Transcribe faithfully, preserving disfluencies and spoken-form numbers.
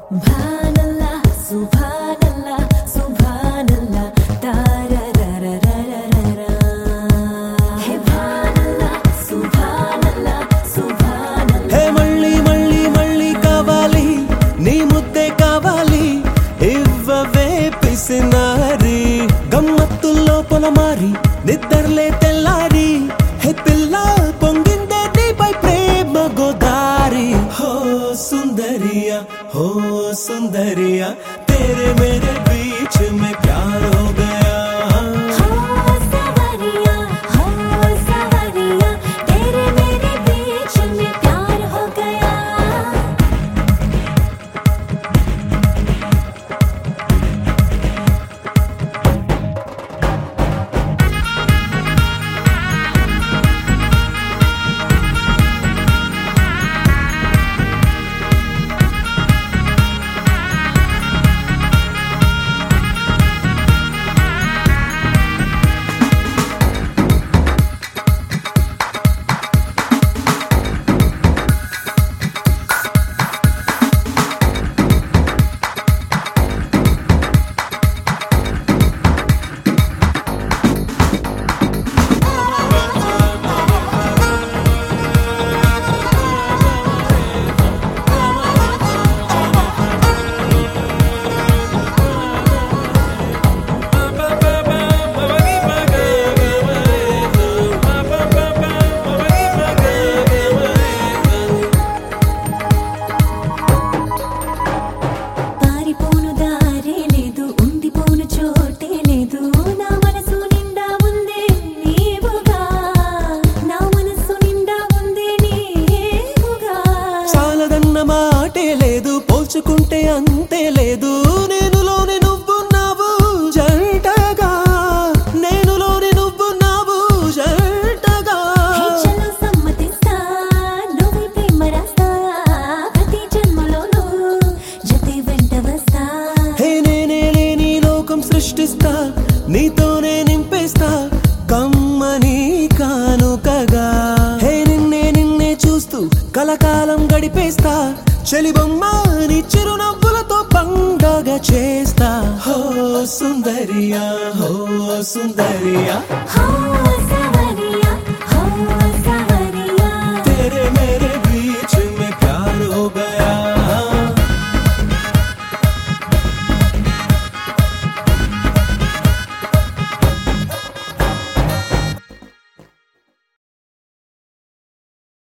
Subhanallah, Subhanallah, Subhanallah, tarararararara. Subhanallah, Subhanallah, Subhanallah. Hey malli malli malli kavali, nee mudde kavali, ivvave pisinari, gammattullo polamari, niddarle tellari, hey pilla ponginde neepai prema godari. Ho sundariya, ho sundariya, tere mere beech mein प्यार हो गया. हो सवरिया, हो सवरिया, तेरे मेरे बीच में प्यार हो गया. పారిపోను దారే లేదు, ఉండిపోను చోటే లేదు, నా మనసు నిండా ఉందే నీవుగా, నా మనసు నిండా ఉందే నీవుగా. చాలదన్న మాటే లేదు, పోల్చుకుంటే అంతే లేదు, నేనులోనే నువ్వున్నావు జంటగా, నేనులోనే నువ్వున్నావు జంటగా. హే చలో సమ్మతిస్తా, నువ్వే ప్రేమ రాస్తా, ప్రతి జన్మలోనూ జతే వెంట వస్తా. హే నేనే లేని లోకం సృష్టిస్తా, నీతోనే నింపేస్తా కమ్మని కానుకగా. హే నిన్నే నిన్నే చూస్తూ కలకాలం గడిపేస్తా, చెలిబొమ్మ నీ చిరునవ్వులతో పండగ చేస్తా. హో సుందరియా, హో సుందరియా, హో సవరియా.